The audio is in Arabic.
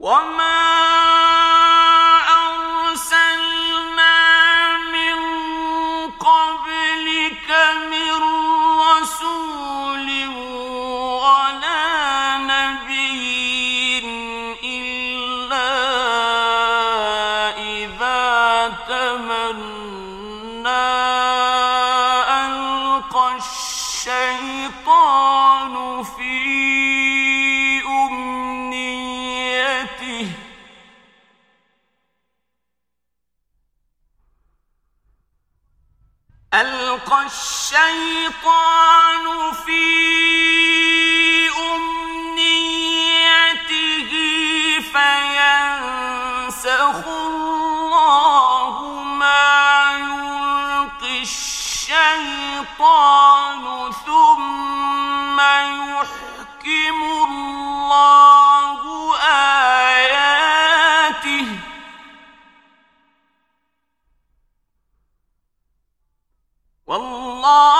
ألقى الشيطان في أمنيته فينسخ الله ما يلقي الشيطان ثم يحكم الله آياته والله